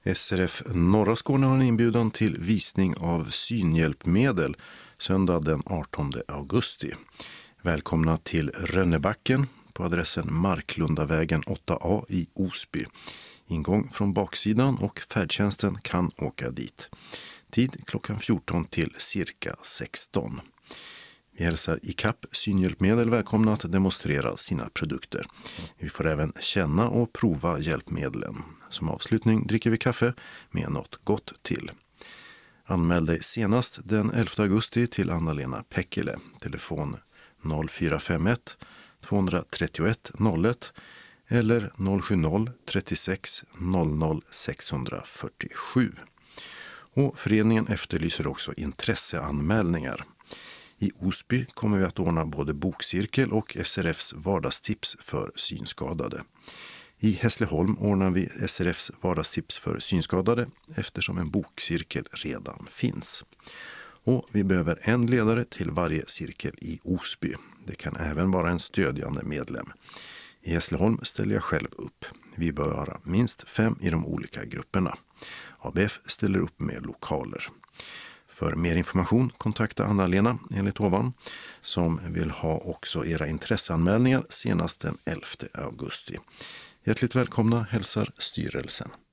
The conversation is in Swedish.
SRF Norra Skåne har en inbjudan till visning av synhjälpmedel söndag den 18 augusti. Välkomna till Rönnebacken på adressen Marklundavägen 8A i Osby. Ingång från baksidan och färdtjänsten kan åka dit. Tid klockan 14 till cirka 16. Vi hälsar ICAP synhjälpmedel välkomna att demonstrera sina produkter. Vi får även känna och prova hjälpmedlen. Som avslutning dricker vi kaffe med något gott till. Anmäl dig senast den 11 augusti till Anna-Lena Pekkele. Telefon 0451 231 01 eller 070 36 00 647. Och föreningen efterlyser också intresseanmälningar. I Osby kommer vi att ordna både bokcirkel och SRFs vardagstips för synskadade. I Hässleholm ordnar vi SRFs vardagstips för synskadade eftersom en bokcirkel redan finns. Och vi behöver en ledare till varje cirkel i Osby. Det kan även vara en stödjande medlem. I Hässleholm ställer jag själv upp. Vi bör vara minst 5 i de olika grupperna. ABF ställer upp med lokaler. För mer information kontakta Anna-Lena enligt ovan som vill ha också era intresseanmälningar senast den 11 augusti. Hjärtligt välkomna hälsar styrelsen.